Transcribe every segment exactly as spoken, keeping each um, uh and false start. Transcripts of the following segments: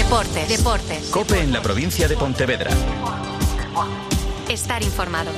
Deportes. Deportes. COPE en la provincia de Pontevedra. Estar informado.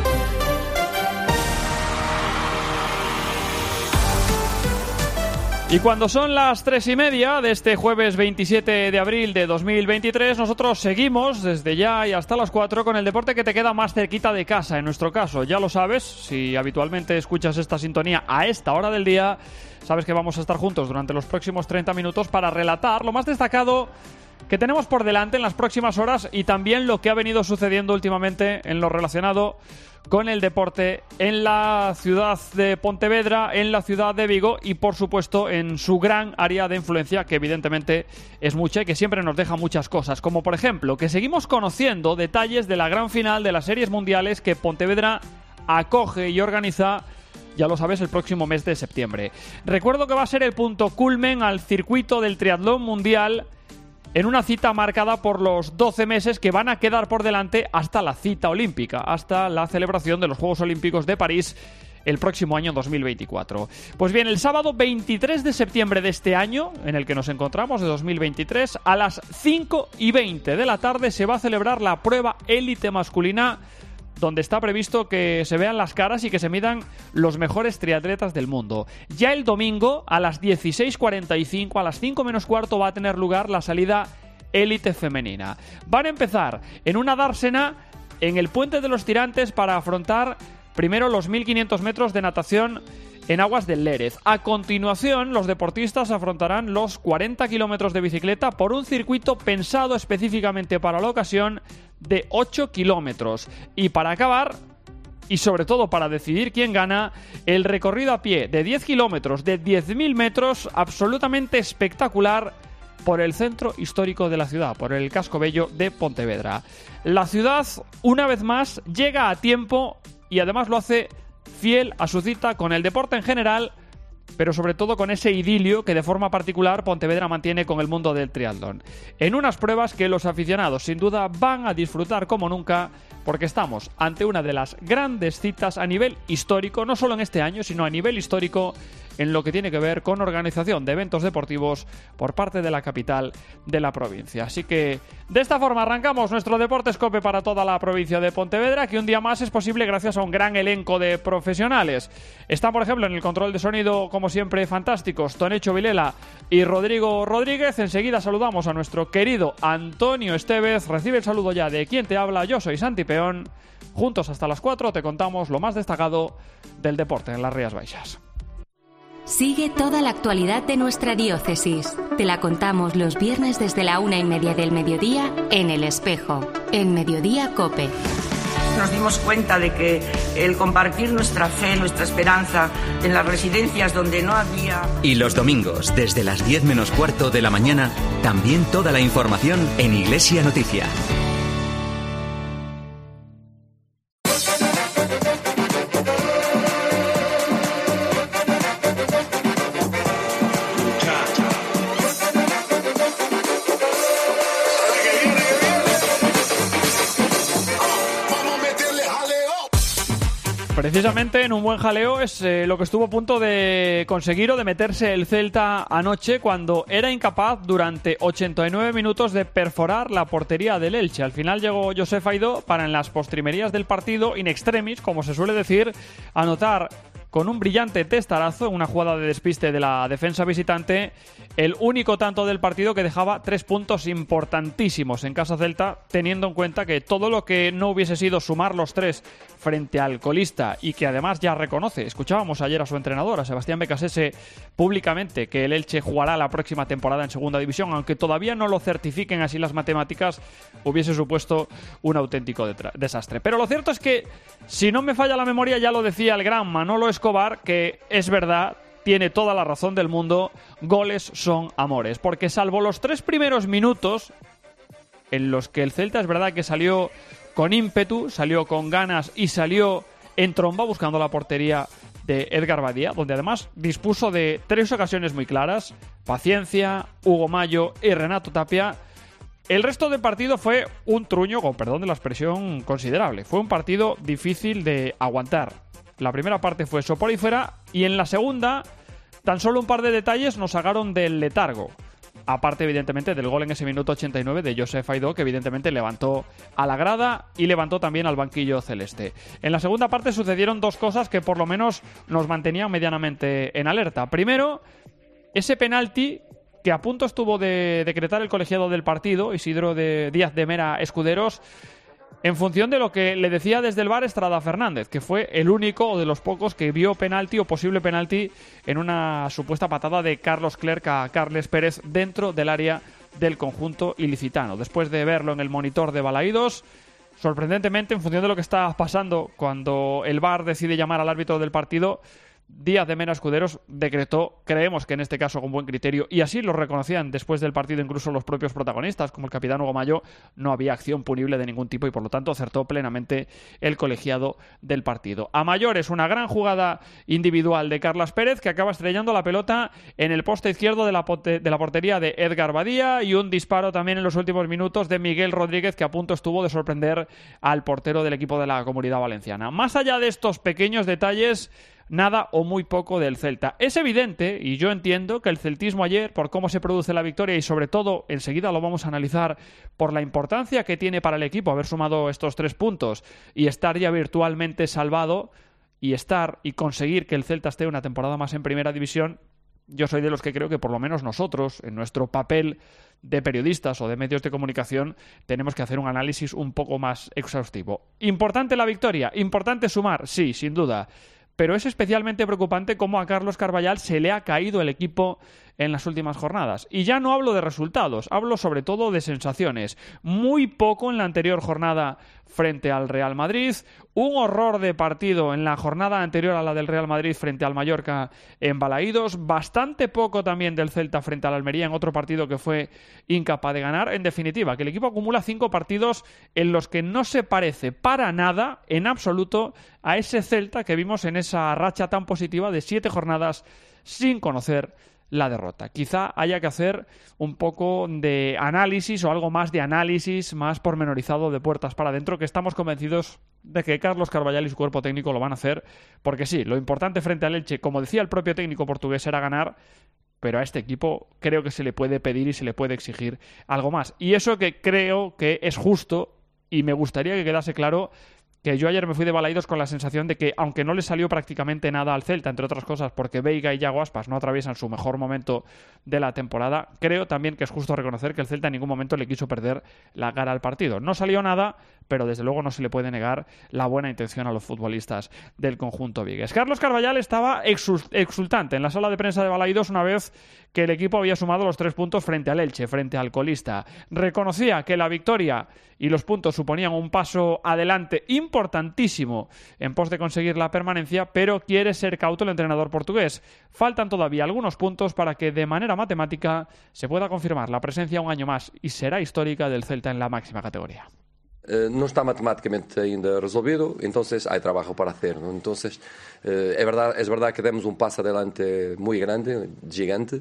Y cuando son las tres y media de este jueves veintisiete de abril de dos mil veintitrés, nosotros seguimos desde ya y hasta las cuatro con el deporte que te queda más cerquita de casa. En nuestro caso, ya lo sabes, si habitualmente escuchas esta sintonía a esta hora del día, sabes que vamos a estar juntos durante los próximos treinta minutos para relatar lo más destacado que tenemos por delante en las próximas horas y también lo que ha venido sucediendo últimamente en lo relacionado con el deporte en la ciudad de Pontevedra, en la ciudad de Vigo y por supuesto en su gran área de influencia, que evidentemente es mucha y que siempre nos deja muchas cosas, como por ejemplo que seguimos conociendo detalles de la gran final de las series mundiales que Pontevedra acoge y organiza, ya lo sabes, el próximo mes de septiembre. Recuerdo que va a ser el punto culmen al circuito del triatlón mundial en una cita marcada por los doce meses que van a quedar por delante hasta la cita olímpica, hasta la celebración de los Juegos Olímpicos de París el próximo año dos mil veinticuatro. Pues bien, el sábado veintitrés de septiembre de este año, en el que nos encontramos, de dos mil veintitrés, a las cinco y veinte de la tarde se va a celebrar la prueba élite masculina, donde está previsto que se vean las caras y que se midan los mejores triatletas del mundo. Ya el domingo, a las dieciséis cuarenta y cinco, a las cinco menos cuarto, va a tener lugar la salida élite femenina. Van a empezar en una dársena en el Puente de los Tirantes para afrontar primero los mil quinientos metros de natación en aguas del Lérez. A continuación, los deportistas afrontarán los cuarenta kilómetros de bicicleta por un circuito pensado específicamente para la ocasión de ocho kilómetros. Y para acabar, y sobre todo para decidir quién gana, el recorrido a pie de diez kilómetros, de diez mil metros, absolutamente espectacular por el centro histórico de la ciudad, por el casco bello de Pontevedra. La ciudad, una vez más, llega a tiempo y además lo hace fiel a su cita con el deporte en general, pero sobre todo con ese idilio que de forma particular Pontevedra mantiene con el mundo del triatlón. En unas pruebas que los aficionados sin duda van a disfrutar como nunca, porque estamos ante una de las grandes citas a nivel histórico, no solo en este año, sino a nivel histórico en lo que tiene que ver con organización de eventos deportivos por parte de la capital de la provincia. Así que de esta forma arrancamos nuestro Deportes COPE para toda la provincia de Pontevedra, que un día más es posible gracias a un gran elenco de profesionales. Están, por ejemplo, en el control de sonido, como siempre, fantásticos, Tonecho Vilela y Rodrigo Rodríguez. Enseguida saludamos a nuestro querido Antonio Estevez. Recibe el saludo ya de quien te habla. Yo soy Santi Peón. Juntos hasta las cuatro te contamos lo más destacado del deporte en las Rías Baixas. Sigue toda la actualidad de nuestra diócesis. Te la contamos los viernes desde la una y media del mediodía en El Espejo, en Mediodía COPE. Nos dimos cuenta de que el compartir nuestra fe, nuestra esperanza en las residencias donde no había... Y los domingos, desde las diez menos cuarto de la mañana, también toda la información en Iglesia Noticia. Precisamente en un buen jaleo es eh, lo que estuvo a punto de conseguir o de meterse el Celta anoche cuando era incapaz durante ochenta y nueve minutos de perforar la portería del Elche. Al final llegó Josef Aidó para en las postrimerías del partido, in extremis, como se suele decir, anotar con un brillante testarazo en una jugada de despiste de la defensa visitante, el único tanto del partido que dejaba tres puntos importantísimos en casa Celta, teniendo en cuenta que todo lo que no hubiese sido sumar los tres frente al colista y que además ya reconoce, escuchábamos ayer a su entrenador, a Sebastián Becasese, públicamente que el Elche jugará la próxima temporada en segunda división, aunque todavía no lo certifiquen así las matemáticas, hubiese supuesto un auténtico desastre. Pero lo cierto es que, si no me falla la memoria, ya lo decía el gran Manolo Escobar, que es verdad, tiene toda la razón del mundo, goles son amores, porque salvo los tres primeros minutos en los que el Celta es verdad que salió con ímpetu, salió con ganas y salió en tromba buscando la portería de Edgar Badía, donde además dispuso de tres ocasiones muy claras, Paciencia, Hugo Mayo y Renato Tapia. El resto del partido fue un truño, con perdón de la expresión, considerable. Fue un partido difícil de aguantar. La primera parte fue soporífera y en la segunda tan solo un par de detalles nos sacaron del letargo. aparte evidentemente del gol en ese minuto ochenta y nueve de Josef Aidó, que evidentemente levantó a la grada y levantó también al banquillo celeste. En la segunda parte sucedieron dos cosas que por lo menos nos mantenían medianamente en alerta. Primero, ese penalti que a punto estuvo de decretar el colegiado del partido, Isidro de Díaz de Mera Escuderos, en función de lo que le decía desde el V A R Estrada Fernández, que fue el único o de los pocos que vio penalti o posible penalti en una supuesta patada de Carlos Clerc a Carles Pérez dentro del área del conjunto ilicitano. Después de verlo en el monitor de Balaídos, sorprendentemente, en función de lo que está pasando cuando el V A R decide llamar al árbitro del partido, Díaz de Mera Escuderos decretó, creemos que en este caso con buen criterio, y así lo reconocían después del partido incluso los propios protagonistas, como el capitán Hugo Mayo, no había acción punible de ningún tipo y por lo tanto acertó plenamente el colegiado del partido. A mayores, una gran jugada individual de Carlas Pérez, que acaba estrellando la pelota en el poste izquierdo de la, de la portería de Edgar Badía, y un disparo también en los últimos minutos de Miguel Rodríguez, que a punto estuvo de sorprender al portero del equipo de la Comunidad Valenciana. Más allá de estos pequeños detalles, nada o muy poco del Celta. Es evidente, y yo entiendo, que el celtismo ayer, por cómo se produce la victoria y sobre todo, enseguida lo vamos a analizar, por la importancia que tiene para el equipo haber sumado estos tres puntos y estar ya virtualmente salvado y estar y conseguir que el Celta esté una temporada más en primera división, yo soy de los que creo que por lo menos nosotros, en nuestro papel de periodistas o de medios de comunicación, tenemos que hacer un análisis un poco más exhaustivo. ¿Importante la victoria? ¿Importante sumar? Sí, sin duda. Pero es especialmente preocupante cómo a Carlos Carballal se le ha caído el equipo en las últimas jornadas. Y ya no hablo de resultados, hablo sobre todo de sensaciones. Muy poco en la anterior jornada frente al Real Madrid, un horror de partido en la jornada anterior a la del Real Madrid frente al Mallorca en Balaídos, bastante poco también del Celta frente al Almería en otro partido que fue incapaz de ganar. En definitiva, que el equipo acumula cinco partidos en los que no se parece para nada, en absoluto, a ese Celta que vimos en esa racha tan positiva de siete jornadas sin conocer la derrota. Quizá haya que hacer un poco de análisis o algo más de análisis más pormenorizado de puertas para adentro, que estamos convencidos de que Carlos Carballal y su cuerpo técnico lo van a hacer, porque sí, lo importante frente al Elche, como decía el propio técnico portugués, era ganar, pero a este equipo creo que se le puede pedir y se le puede exigir algo más. Y eso que creo que es justo, y me gustaría que quedase claro, que yo ayer me fui de Balaídos con la sensación de que, aunque no le salió prácticamente nada al Celta, entre otras cosas porque Veiga y Yago Aspas no atraviesan su mejor momento de la temporada, creo también que es justo reconocer que el Celta en ningún momento le quiso perder la cara al partido. No salió nada, pero desde luego no se le puede negar la buena intención a los futbolistas del conjunto vigués. Carlos Carballal estaba exultante en la sala de prensa de Balaídos una vez que el equipo había sumado los tres puntos frente al Elche, frente al colista. Reconocía que la victoria y los puntos suponían un paso adelante importantísimo en pos de conseguir la permanencia, pero quiere ser cauto el entrenador portugués. Faltan todavía algunos puntos para que de manera matemática se pueda confirmar la presencia un año más y será histórica del Celta en la máxima categoría. Uh, não está matematicamente ainda resolvido, então há trabalho para fazer. Então, uh, é verdade, é verdade que demos um passo adelante muito grande, gigante,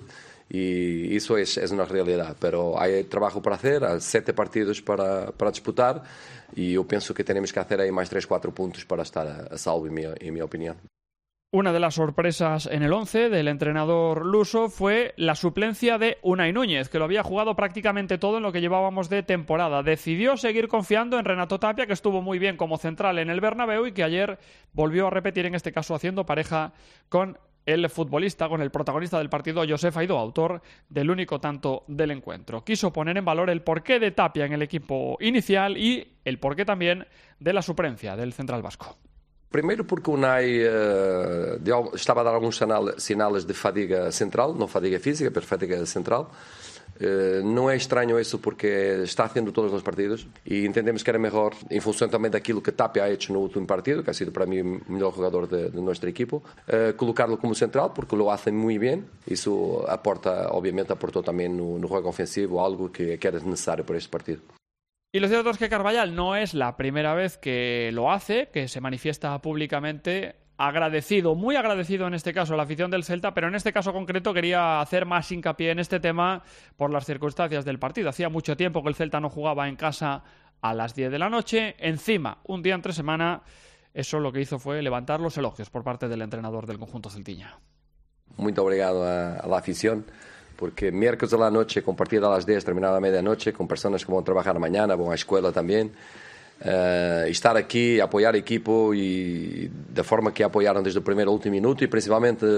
e isso é, é uma realidade. Pero há trabalho para fazer, há sete partidos para, para disputar, e eu penso que temos que fazer aí mais três, quatro pontos para estar a, a salvo, em minha, em minha opinião. Una de las sorpresas en el once del entrenador luso fue la suplencia de Unai Núñez, que lo había jugado prácticamente todo en lo que llevábamos de temporada. Decidió seguir confiando en Renato Tapia, que estuvo muy bien como central en el Bernabéu y que ayer volvió a repetir, en este caso haciendo pareja con el futbolista, con el protagonista del partido, Josef Aidó, autor del único tanto del encuentro. Quiso poner en valor el porqué de Tapia en el equipo inicial y el porqué también de la suplencia del central vasco. Primeiro porque o Unai uh, de, estava a dar alguns sinais de fadiga central, não fadiga física, mas fadiga central. Uh, não é estranho isso porque está fazendo todos os partidos e entendemos que era melhor, em função também daquilo que Tapia ha hecho no último partido, que ha sido para mim o melhor jogador de, de nosso equipo, uh, colocá-lo como central porque lo hace muito bem. Isso aporta, obviamente, aportou também no, no jogo ofensivo algo que, que era necessário para este partido. Y lo cierto es que Carballal no es la primera vez que lo hace, que se manifiesta públicamente agradecido, muy agradecido en este caso a la afición del Celta, pero en este caso concreto quería hacer más hincapié en este tema por las circunstancias del partido. Hacía mucho tiempo que el Celta no jugaba en casa a las diez de la noche, encima, un día entre semana. Eso lo que hizo fue levantar los elogios por parte del entrenador del conjunto celtiña. Muito obrigado a, a la afición porque miércoles a la noche, con partida a las diez, terminada a medianoche, con personas que van a trabajar mañana, van a la escuela también. Uh, estar aqui, apoiar o equipo e da forma que apoiaram desde o primeiro ao último minuto e principalmente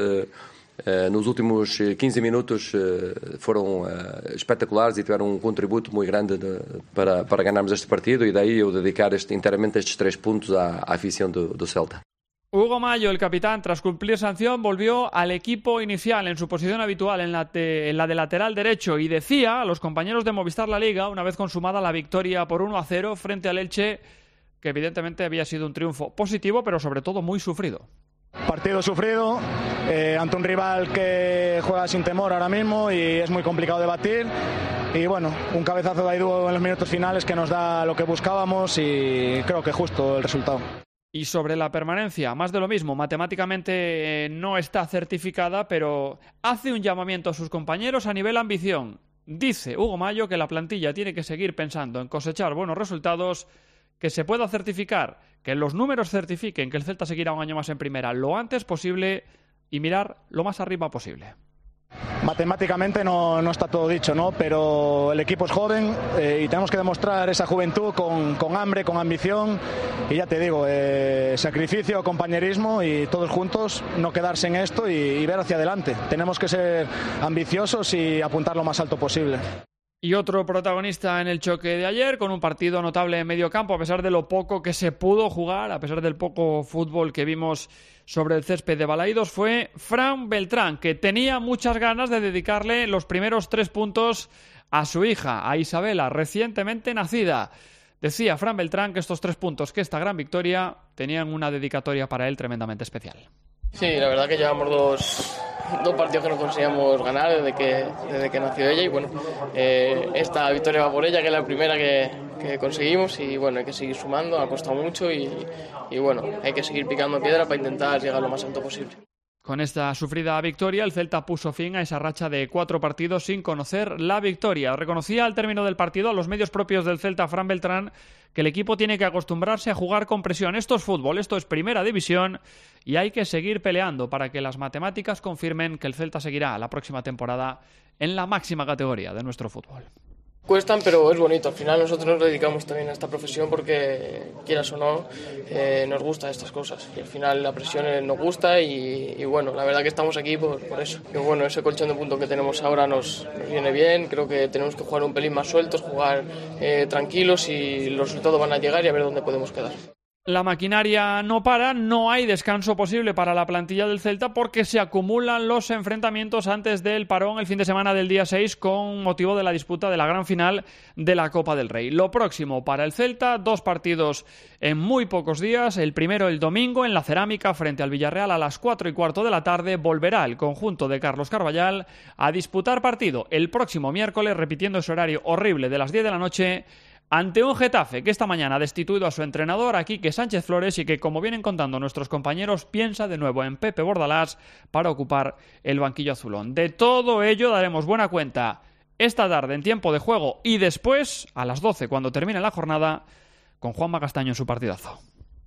uh, nos últimos quinze minutos uh, foram uh, espetaculares e tiveram um contributo muito grande de, para, para ganharmos este partido e daí eu dedicar este, inteiramente estes três pontos à, à afición do, do Celta. Hugo Mallo, el capitán, tras cumplir sanción, volvió al equipo inicial en su posición habitual, en la, te, en la de lateral derecho, y decía a los compañeros de Movistar La Liga, una vez consumada la victoria por uno a cero frente al Elche, que evidentemente había sido un triunfo positivo, pero sobre todo muy sufrido. Partido sufrido, eh, ante un rival que juega sin temor ahora mismo y es muy complicado de batir. Y bueno, un cabezazo de Aidú en los minutos finales que nos da lo que buscábamos y creo que justo el resultado. Y sobre la permanencia, más de lo mismo, matemáticamente eh, no está certificada, pero hace un llamamiento a sus compañeros a nivel ambición. Dice Hugo Mallo que la plantilla tiene que seguir pensando en cosechar buenos resultados, que se pueda certificar, que los números certifiquen que el Celta seguirá un año más en primera lo antes posible y mirar lo más arriba posible. Matemáticamente no, no está todo dicho, ¿no? Pero el equipo es joven eh, y tenemos que demostrar esa juventud con, con hambre, con ambición y ya te digo, eh, sacrificio, compañerismo y todos juntos no quedarse en esto y, y ver hacia adelante. Tenemos que ser ambiciosos y apuntar lo más alto posible. Y otro protagonista en el choque de ayer, con un partido notable en medio campo, a pesar de lo poco que se pudo jugar, a pesar del poco fútbol que vimos sobre el césped de Balaídos, fue Fran Beltrán, que tenía muchas ganas de dedicarle los primeros tres puntos a su hija, a Isabela, recientemente nacida. Decía Fran Beltrán que estos tres puntos, que esta gran victoria, tenían una dedicatoria para él tremendamente especial. Sí, la verdad que llevamos dos, dos partidos que no conseguíamos ganar desde que, desde que nació ella y bueno, eh, esta victoria va por ella, que es la primera que, que conseguimos y bueno, hay que seguir sumando, ha costado mucho y, y bueno, hay que seguir picando piedra para intentar llegar lo más alto posible. Con esta sufrida victoria, el Celta puso fin a esa racha de cuatro partidos sin conocer la victoria. Reconocía al término del partido a los medios propios del Celta, Fran Beltrán, que el equipo tiene que acostumbrarse a jugar con presión. Esto es fútbol, esto es primera división y hay que seguir peleando para que las matemáticas confirmen que el Celta seguirá la próxima temporada en la máxima categoría de nuestro fútbol. Cuestan, pero es bonito. Al final nosotros nos dedicamos también a esta profesión porque, quieras o no, eh, nos gustan estas cosas. Y al final la presión nos gusta y, y bueno, la verdad que estamos aquí por, por eso. Y bueno, ese colchón de puntos que tenemos ahora nos, nos viene bien. Creo que tenemos que jugar un pelín más sueltos, jugar eh, tranquilos y los resultados van a llegar y a ver dónde podemos quedar. La maquinaria no para, no hay descanso posible para la plantilla del Celta porque se acumulan los enfrentamientos antes del parón el fin de semana del día seis con motivo de la disputa de la gran final de la Copa del Rey. Lo próximo para el Celta, dos partidos en muy pocos días. El primero el domingo en la Cerámica frente al Villarreal a las cuatro y cuarto de la tarde. Volverá el conjunto de Carlos Carballal a disputar partido el próximo miércoles, repitiendo ese horario horrible de las diez de la noche, ante un Getafe que esta mañana ha destituido a su entrenador, a Quique Sánchez Flores, y que, como vienen contando nuestros compañeros, piensa de nuevo en Pepe Bordalás para ocupar el banquillo azulón. De todo ello daremos buena cuenta esta tarde en tiempo de juego y después, a las doce, cuando termine la jornada, con Juanma Castaño en su partidazo.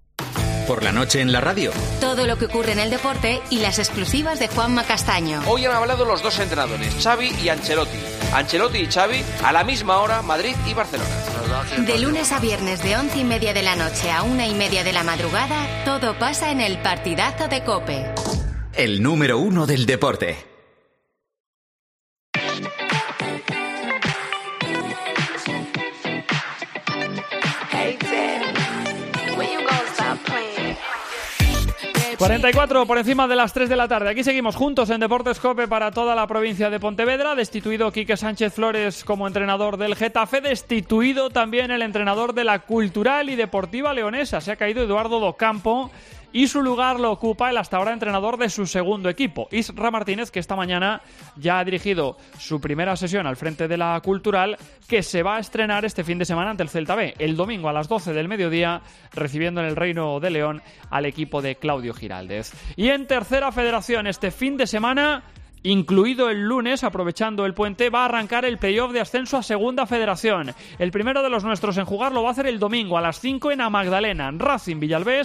Por la noche en la radio. Todo lo que ocurre en el deporte y las exclusivas de Juanma Castaño. Hoy han hablado los dos entrenadores, Xavi y Ancelotti. Ancelotti y Xavi a la misma hora, Madrid y Barcelona. De lunes a viernes de once y media de la noche a una y media de la madrugada, todo pasa en el partidazo de COPE. El número uno del deporte. cuarenta y cuatro por encima de las tres de la tarde. Aquí seguimos juntos en Deportes COPE para toda la provincia de Pontevedra. Destituido Quique Sánchez Flores como entrenador del Getafe. Destituido también el entrenador de la Cultural y Deportiva Leonesa. Se ha caído Eduardo Docampo y su lugar lo ocupa el hasta ahora entrenador de su segundo equipo, Isra Martínez, que esta mañana ya ha dirigido su primera sesión al frente de la Cultural, que se va a estrenar este fin de semana ante el Celta B, el domingo a las doce del mediodía, recibiendo en el Reino de León al equipo de Claudio Giraldez. Y en Tercera Federación, este fin de semana, incluido el lunes, aprovechando el puente, va a arrancar el playoff de ascenso a Segunda Federación. El primero de los nuestros en jugarlo va a hacer el domingo a las cinco en A Magdalena, Racing Villalbés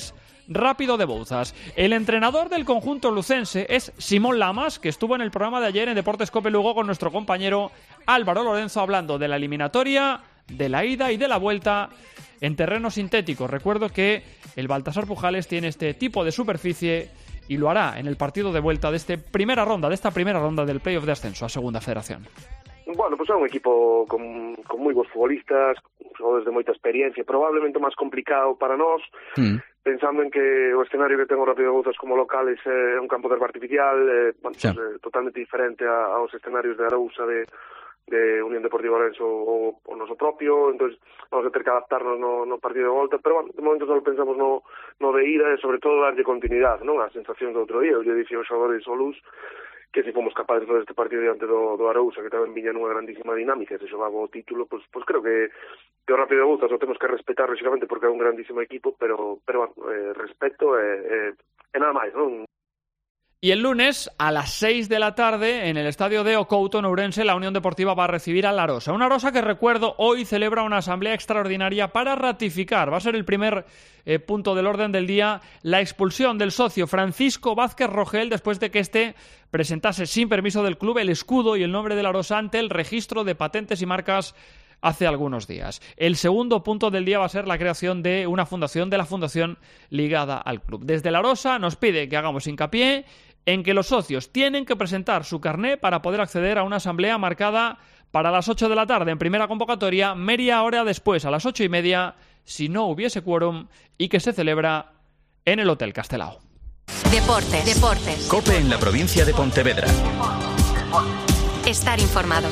Rápido de Bouzas. El entrenador del conjunto lucense es Simón Lamas, que estuvo en el programa de ayer en Deportes Cope Lugo con nuestro compañero Álvaro Lorenzo hablando de la eliminatoria, de la ida y de la vuelta en terreno sintético. Recuerdo que el Baltasar Pujales tiene este tipo de superficie y lo hará en el partido de vuelta de esta primera ronda, de esta primera ronda del playoff de ascenso a Segunda Federación. Bueno, pues é un equipo con, con moi bons futbolistas, xogadores de moita experiencia, probablemente o máis complicado para nós, mm. pensando en que o escenario que ten o Rápido de Bouzas como locales é un campo de herba artificial, eh, bueno, sí. pues, eh, totalmente diferente a, aos escenarios de Arousa, de, de Unión Deportiva Orense ou o noso propio, entón vamos a ter que adaptarnos no, no partido de volta, pero bueno, de momento só pensamos no, no de ida e sobre todo darlle continuidade, non? A sensación do outro día, eu lle dixo aos xogadores solus que se fomos capaces de fazer este partido diante do, do Arousa, que tamén viña nunha grandísima dinámica, se xogaba o título, pois pues, pues creo que, que o Rápido de Bouzas o temos que respetar, lógicamente, porque é un grandísimo equipo, pero, pero bueno, eh, respeto e eh, eh, nada máis, non? Y el lunes, a las seis de la tarde, en el estadio de Ocouto, en Ourense, la Unión Deportiva va a recibir a la Arosa. Una Arosa que, recuerdo, hoy celebra una asamblea extraordinaria para ratificar, va a ser el primer eh, punto del orden del día, la expulsión del socio Francisco Vázquez Rogel después de que este presentase sin permiso del club el escudo y el nombre de la Arosa ante el registro de patentes y marcas hace algunos días. El segundo punto del día va a ser la creación de una fundación, de la fundación ligada al club. Desde la Arosa nos pide que hagamos hincapié en que los socios tienen que presentar su carné para poder acceder a una asamblea marcada para las ocho de la tarde en primera convocatoria, media hora después, a las ocho y media, si no hubiese quórum, y que se celebra en el Hotel Castelao. Deportes. Deportes. COPE en la provincia de Pontevedra. Estar informado.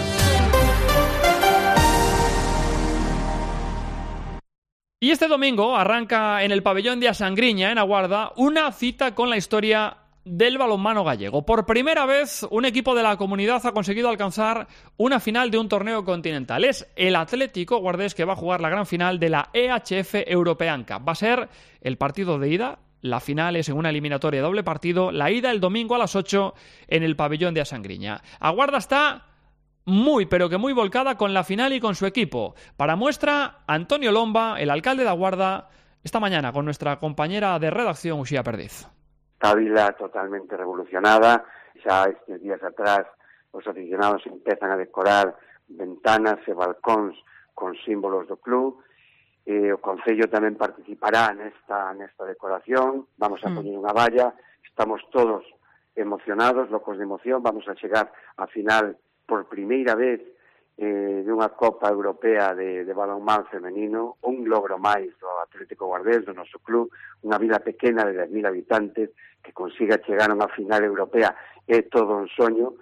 Y este domingo arranca en el pabellón de Asangriña, en Aguarda, una cita con la historia del balonmano gallego. Por primera vez, un equipo de la comunidad ha conseguido alcanzar una final de un torneo continental. Es el Atlético Guardés que va a jugar la gran final de la E H F European Cup. Va a ser el partido de ida. La final es en una eliminatoria doble partido. La ida el domingo a las ocho en el pabellón de Asangriña. Aguarda está muy, pero que muy volcada con la final y con su equipo. Para muestra, Antonio Lomba, el alcalde de Aguarda, esta mañana con nuestra compañera de redacción, Uxía Perdiz. Esta vila totalmente revolucionada. Xa estes días atrás os aficionados empezan a decorar ventanas e balcóns con símbolos do club. Eh, o Concello tamén participará nesta, nesta decoración. Vamos a mm. poñer unha valla. Estamos todos emocionados, locos de emoción. Vamos a chegar a final por primeira vez eh, dunha Copa Europea de, de balonmán femenino, un logro máis do Atlético Guardés, do noso club, unha vila pequena de dez mil habitantes que consiga chegar a unha final europea, é todo un soño.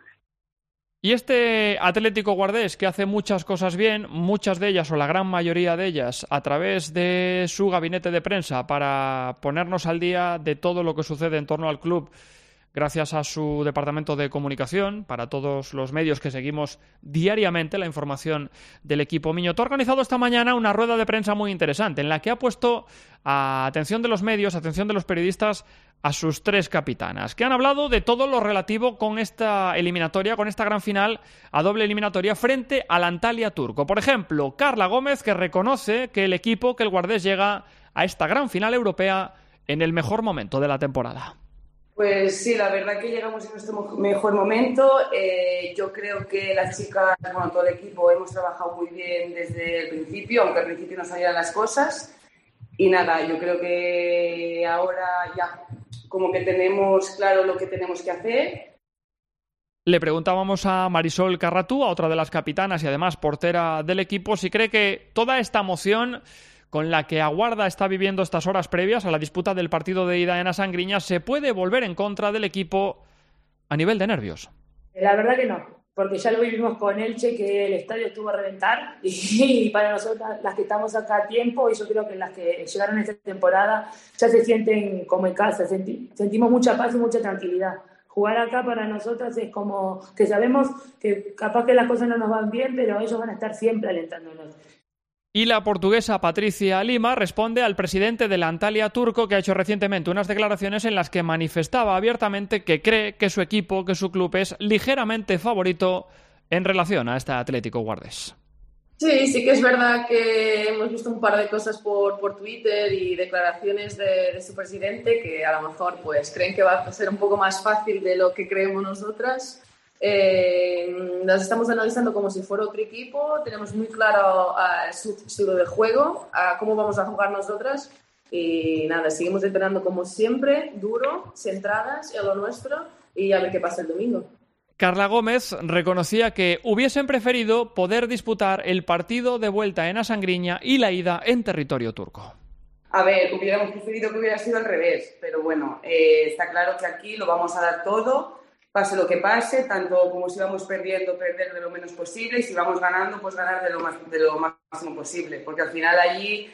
Y este Atlético Guardés, que hace muchas cosas bien, muchas de ellas o la gran mayoría de ellas a través de su gabinete de prensa para ponernos al día de todo lo que sucede en torno al club, gracias a su departamento de comunicación, para todos los medios que seguimos diariamente la información del equipo Miñoto, ha organizado esta mañana una rueda de prensa muy interesante en la que ha puesto a atención de los medios, atención de los periodistas, a sus tres capitanas, que han hablado de todo lo relativo con esta eliminatoria, con esta gran final a doble eliminatoria frente al Antalya turco. Por ejemplo, Carla Gómez, que reconoce que el equipo, que el Guardés llega a esta gran final europea en el mejor momento de la temporada. Pues sí, la verdad que llegamos en nuestro mejor momento. Eh, yo creo que las chicas, bueno, todo el equipo, hemos trabajado muy bien desde el principio, aunque al principio no salían las cosas. Y nada, yo creo que ahora ya como que tenemos claro lo que tenemos que hacer. Le preguntábamos a Marisol Carratú, a otra de las capitanas y además portera del equipo, si cree que toda esta emoción con la que Aguarda está viviendo estas horas previas a la disputa del partido de ida en Asangriña se puede volver en contra del equipo a nivel de nervios. La verdad que no, porque ya lo vivimos con Elche, que el estadio estuvo a reventar, y para nosotras, las que estamos acá a tiempo, y yo creo que las que llegaron esta temporada ya se sienten como en casa, senti- sentimos mucha paz y mucha tranquilidad. Jugar acá para nosotras es como que sabemos que capaz que las cosas no nos van bien, pero ellos van a estar siempre alentándonos. Y la portuguesa Patricia Lima responde al presidente del Antalya turco, que ha hecho recientemente unas declaraciones en las que manifestaba abiertamente que cree que su equipo, que su club es ligeramente favorito en relación a este Atlético Guardés. Sí, sí que es verdad que hemos visto un par de cosas por, por Twitter y declaraciones de, de su presidente que a lo mejor pues creen que va a ser un poco más fácil de lo que creemos nosotras. Eh, las estamos analizando como si fuera otro equipo, tenemos muy claro uh, su estilo de juego, uh, cómo vamos a jugar nosotras y nada, seguimos entrenando como siempre, duro, centradas en lo nuestro y a ver qué pasa el domingo. Carla Gómez reconocía que hubiesen preferido poder disputar el partido de vuelta en Asangriña y la ida en territorio turco. A ver, hubiéramos preferido que hubiera sido al revés, pero bueno, eh, está claro que aquí lo vamos a dar todo, pase lo que pase, tanto como si vamos perdiendo, perder de lo menos posible, y si vamos ganando, pues ganar de lo, más, de lo máximo posible, porque al final allí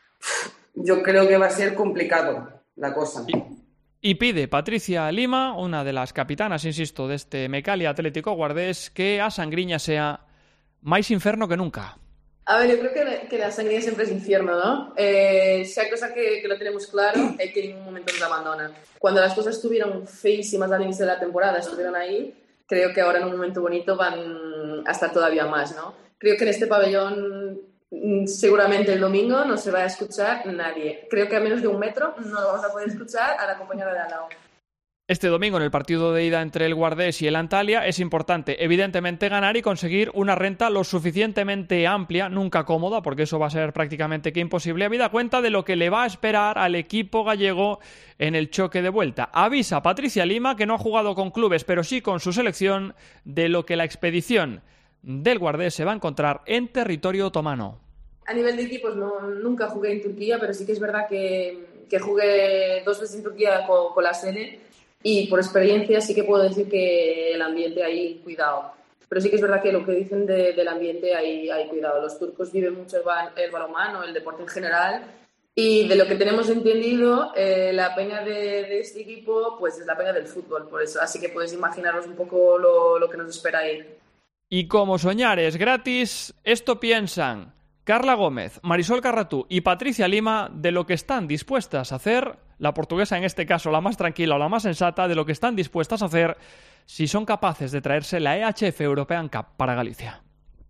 yo creo que va a ser complicado la cosa. Y pide Patricia Lima, una de las capitanas, insisto, de este Mecalia Atlético Guardés, que Asangriña sea más inferno que nunca. A ver, yo creo que, que la Sangriña siempre es infierno, ¿no? Eh, sea cosa que, que lo tenemos claro, es que en ningún momento nos abandona. Cuando las cosas estuvieron feísimas al inicio de la temporada, estuvieron ahí, creo que ahora en un momento bonito van a estar todavía más, ¿no? Creo que en este pabellón seguramente el domingo no se va a escuchar nadie. Creo que a menos de un metro no lo vamos a poder escuchar a la compañera de al lado. Este domingo, en el partido de ida entre el Guardés y el Antalya, es importante, evidentemente, ganar y conseguir una renta lo suficientemente amplia, nunca cómoda, porque eso va a ser prácticamente que imposible, habida cuenta de lo que le va a esperar al equipo gallego en el choque de vuelta. Avisa Patricia Lima, que no ha jugado con clubes, pero sí con su selección, de lo que la expedición del Guardés se va a encontrar en territorio otomano. A nivel de equipos no, nunca jugué en Turquía, pero sí que es verdad que, que jugué dos veces en Turquía con, con la Sene y por experiencia sí que puedo decir que el ambiente ahí, cuidado. Pero sí que es verdad que lo que dicen de, del ambiente hay, hay cuidado. Los turcos viven mucho el, ba- el balonmano, el deporte en general, y de lo que tenemos entendido, eh, la peña de, de este equipo pues es la peña del fútbol, por eso. Así que podéis imaginaros un poco lo, lo que nos espera ahí. Y como soñar es gratis, esto piensan Carla Gómez, Marisol Carratú y Patricia Lima de lo que están dispuestas a hacer, la portuguesa en este caso la más tranquila o la más sensata, de lo que están dispuestas a hacer si son capaces de traerse la E H F European Cup para Galicia.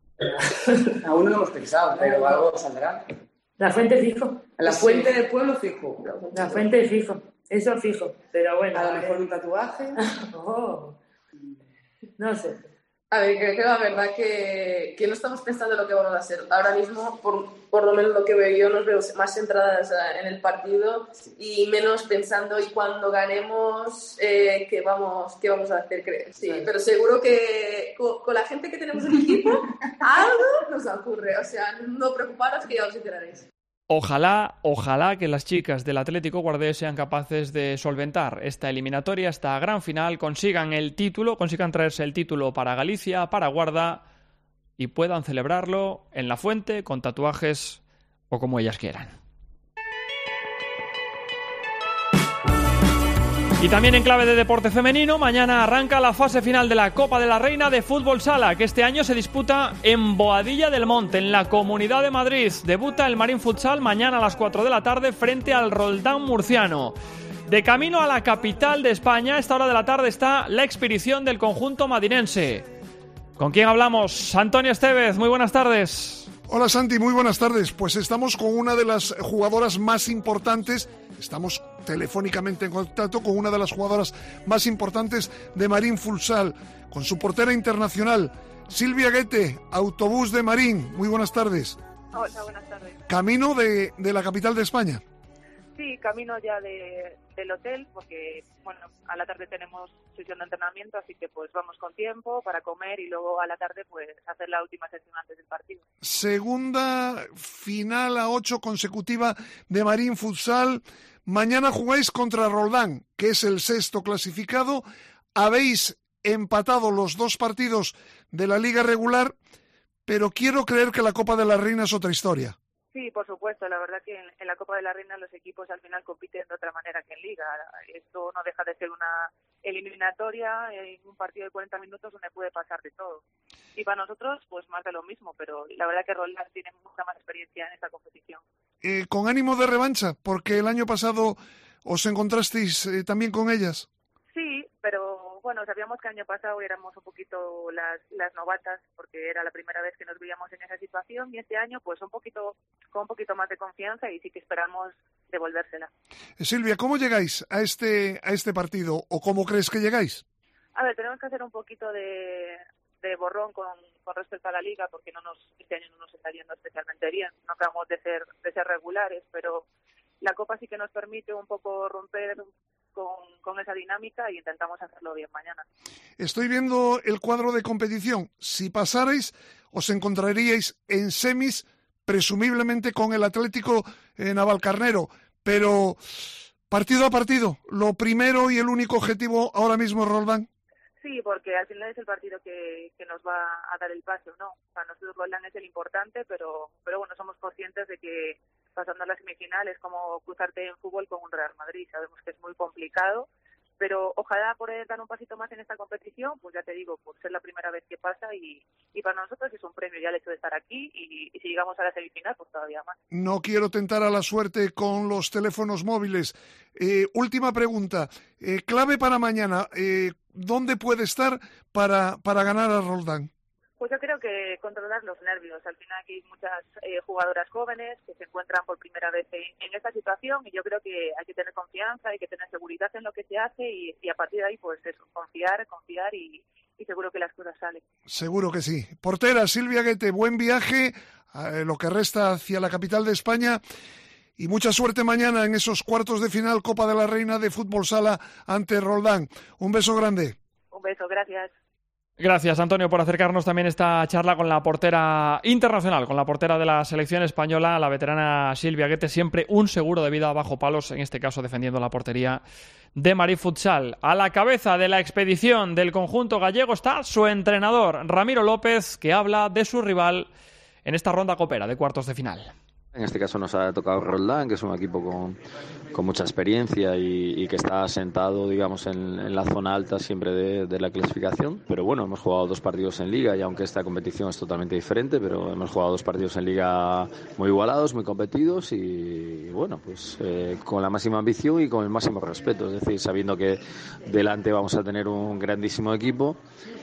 Aún no lo hemos pensado, pero algo saldrá. La fuente fijo. La fuente del pueblo fijo. La fuente fijo, eso fijo, pero bueno. A lo mejor un tatuaje. Oh. No sé. A ver, creo que la verdad que, que no estamos pensando en lo que vamos a hacer. Ahora mismo, por, por lo menos lo que veo yo, nos veo más centradas en el partido y menos pensando y cuando ganemos eh, qué, vamos, qué vamos a hacer. Sí, pero seguro que con, con la gente que tenemos en el equipo algo nos ocurre. O sea, no preocuparos que ya os enteraréis. Ojalá, ojalá que las chicas del Atlético Guardés sean capaces de solventar esta eliminatoria, esta gran final, consigan el título, consigan traerse el título para Galicia, para Guarda y puedan celebrarlo en la fuente con tatuajes o como ellas quieran. Y también en clave de deporte femenino, mañana arranca la fase final de la Copa de la Reina de Fútbol Sala, que este año se disputa en Boadilla del Monte, en la Comunidad de Madrid. Debuta el Marín Futsal mañana a las cuatro de la tarde frente al Roldán murciano. De camino a la capital de España, a esta hora de la tarde está la expedición del conjunto madinense. ¿Con quién hablamos? Antonio Estevez, muy buenas tardes. Hola Santi, muy buenas tardes. Pues estamos con una de las jugadoras más importantes, estamos telefónicamente en contacto con una de las jugadoras más importantes de Marín Futsal, con su portera internacional, Silvia Guete, Autobús de Marín. Muy buenas tardes. Hola, buenas tardes. ¿Camino de, de la capital de España? Sí, camino ya de, del hotel, porque bueno, a la tarde tenemos sesión de entrenamiento, así que pues vamos con tiempo para comer y luego a la tarde pues hacer la última sesión antes del partido. Segunda final a ocho consecutiva de Marín Futsal. Mañana jugáis contra Roldán, que es el sexto clasificado. Habéis empatado los dos partidos de la liga regular, pero quiero creer que la Copa de la Reina es otra historia. Sí, por supuesto. La verdad que en, en la Copa de la Reina los equipos al final compiten de otra manera que en Liga. Esto no deja de ser una eliminatoria en un partido de cuarenta minutos donde puede pasar de todo. Y para nosotros, pues más de lo mismo, pero la verdad que Roldán tiene mucha más experiencia en esta competición. Eh, con ánimo de revancha, porque el año pasado os encontrasteis eh, también con ellas. Sí, pero bueno, sabíamos que el año pasado éramos un poquito las, las novatas, porque era la primera vez que nos veíamos en esa situación, y este año pues un poquito con un poquito más de confianza, y sí que esperamos devolvérsela. Silvia, ¿cómo llegáis a este a este partido, o cómo crees que llegáis? A ver, tenemos que hacer un poquito de, de borrón con, con respecto a la Liga, porque no nos este año no nos está yendo especialmente bien. No acabamos de ser de ser regulares, pero la Copa sí que nos permite un poco romper con, con esa dinámica, y intentamos hacerlo bien mañana. Estoy viendo el cuadro de competición. Si pasarais, os encontraríais en semis, presumiblemente con el Atlético eh, Navalcarnero, pero partido a partido, lo primero y el único objetivo ahora mismo es Roldán. Sí, porque al final es el partido que, que nos va a dar el pase, ¿no? Para nosotros Roldán es el importante, pero pero bueno, somos conscientes de que pasando a la semifinal es como cruzarte en fútbol con un Real Madrid. Sabemos que es muy complicado, pero ojalá poder dar un pasito más en esta competición, pues ya te digo, por ser la primera vez que pasa, y, y para nosotros es un premio ya el hecho de estar aquí, y, y si llegamos a la semifinal, pues todavía más. No quiero tentar a la suerte con los teléfonos móviles. Eh, última pregunta, eh, clave para mañana, eh, ¿dónde puede estar para, para ganar a Roldán? Pues yo creo que controlar los nervios. Al final aquí hay muchas eh, jugadoras jóvenes que se encuentran por primera vez en, en esta situación, y yo creo que hay que tener confianza, hay que tener seguridad en lo que se hace, y, y a partir de ahí pues eso, confiar, confiar y, y seguro que las cosas salen. Seguro que sí. Portera, Silvia Guete, buen viaje, eh, lo que resta hacia la capital de España, y mucha suerte mañana en esos cuartos de final Copa de la Reina de Fútbol Sala ante Roldán. Un beso grande. Un beso, gracias. Gracias, Antonio, por acercarnos también esta charla con la portera internacional, con la portera de la selección española, la veterana Silvia Guete, siempre un seguro de vida bajo palos, en este caso defendiendo la portería de Marín Futsal. A la cabeza de la expedición del conjunto gallego está su entrenador, Ramiro López, que habla de su rival en esta ronda copera de cuartos de final. En este caso nos ha tocado Roldán, que es un equipo con, con mucha experiencia y, y que está sentado, digamos, en, en la zona alta siempre de, de la clasificación. Pero bueno, hemos jugado dos partidos en Liga, y aunque esta competición es totalmente diferente, pero hemos jugado dos partidos en Liga muy igualados, muy competidos, y, y bueno, pues eh, con la máxima ambición y con el máximo respeto. Es decir, sabiendo que delante vamos a tener un grandísimo equipo,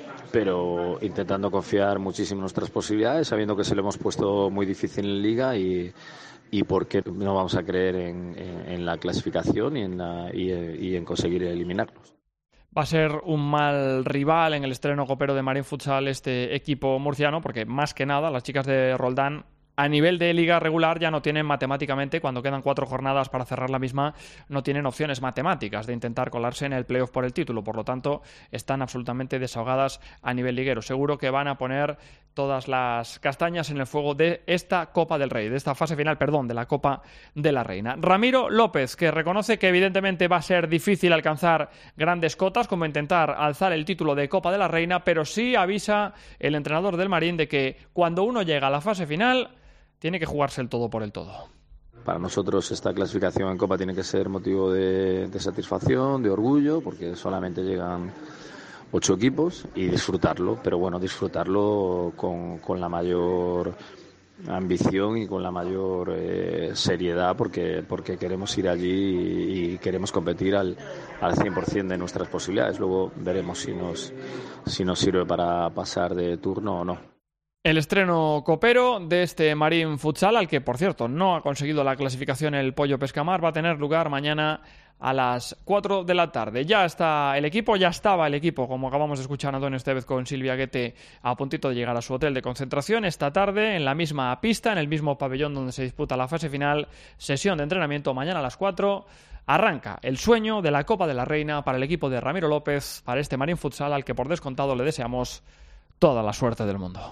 pero intentando confiar muchísimo en nuestras posibilidades, sabiendo que se lo hemos puesto muy difícil en Liga, y, y por qué no vamos a creer en, en, en la clasificación y en, la, y, y en conseguir eliminarlos. Va a ser un mal rival en el estreno copero de Marín Futsal este equipo murciano, porque más que nada las chicas de Roldán a nivel de liga regular ya no tienen matemáticamente, cuando quedan cuatro jornadas para cerrar la misma, no tienen opciones matemáticas de intentar colarse en el playoff por el título. Por lo tanto, están absolutamente desahogadas a nivel liguero. Seguro que van a poner todas las castañas en el fuego de esta Copa del Rey, de esta fase final, perdón, de la Copa de la Reina. Ramiro López, que reconoce que evidentemente va a ser difícil alcanzar grandes cotas, como intentar alzar el título de Copa de la Reina, pero sí avisa el entrenador del Marín de que cuando uno llega a la fase final tiene que jugarse el todo por el todo. Para nosotros esta clasificación en Copa tiene que ser motivo de, de satisfacción, de orgullo, porque solamente llegan ocho equipos, y disfrutarlo, pero bueno, disfrutarlo con, con la mayor ambición y con la mayor eh, seriedad, porque, porque queremos ir allí y, y queremos competir al, al cien por ciento de nuestras posibilidades. Luego veremos si nos, si nos sirve para pasar de turno o no. El estreno copero de este Marín Futsal, al que, por cierto, no ha conseguido la clasificación el Pollo Pescamar, va a tener lugar mañana a las cuatro de la tarde. Ya está el equipo, ya estaba el equipo, como acabamos de escuchar a Antonio Estevez con Silvia Guete, a puntito de llegar a su hotel de concentración. Esta tarde, en la misma pista, en el mismo pabellón donde se disputa la fase final, sesión de entrenamiento mañana a las cuatro. Arranca el sueño de la Copa de la Reina para el equipo de Ramiro López, para este Marín Futsal, al que por descontado le deseamos toda la suerte del mundo.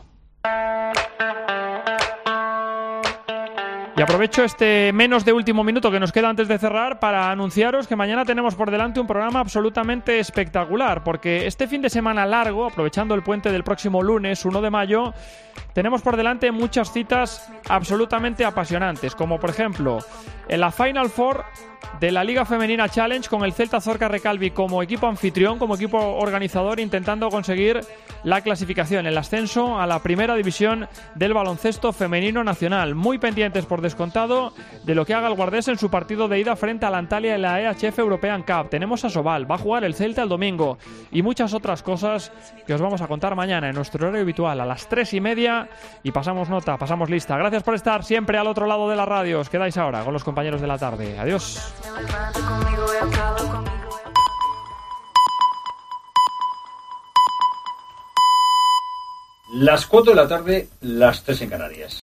Y aprovecho este menos de último minuto que nos queda antes de cerrar para anunciaros que mañana tenemos por delante un programa absolutamente espectacular, porque este fin de semana largo, aprovechando el puente del próximo lunes uno de mayo, tenemos por delante muchas citas absolutamente apasionantes, como por ejemplo en la Final Four de la Liga Femenina Challenge, con el Celta Zorca Recalvi como equipo anfitrión, como equipo organizador, intentando conseguir la clasificación, el ascenso a la primera división del baloncesto femenino nacional. Muy pendientes, por descontado, de lo que haga el Guardés en su partido de ida frente al Antalya en la E H F European Cup. Tenemos a Sobal, va a jugar el Celta el domingo y muchas otras cosas que os vamos a contar mañana en nuestro horario habitual a las tres y media, y pasamos nota, pasamos lista. Gracias por estar siempre al otro lado de la radio. Os quedáis ahora con los compañeros de la tarde. Adiós. Las cuatro de la tarde, las tres en Canarias.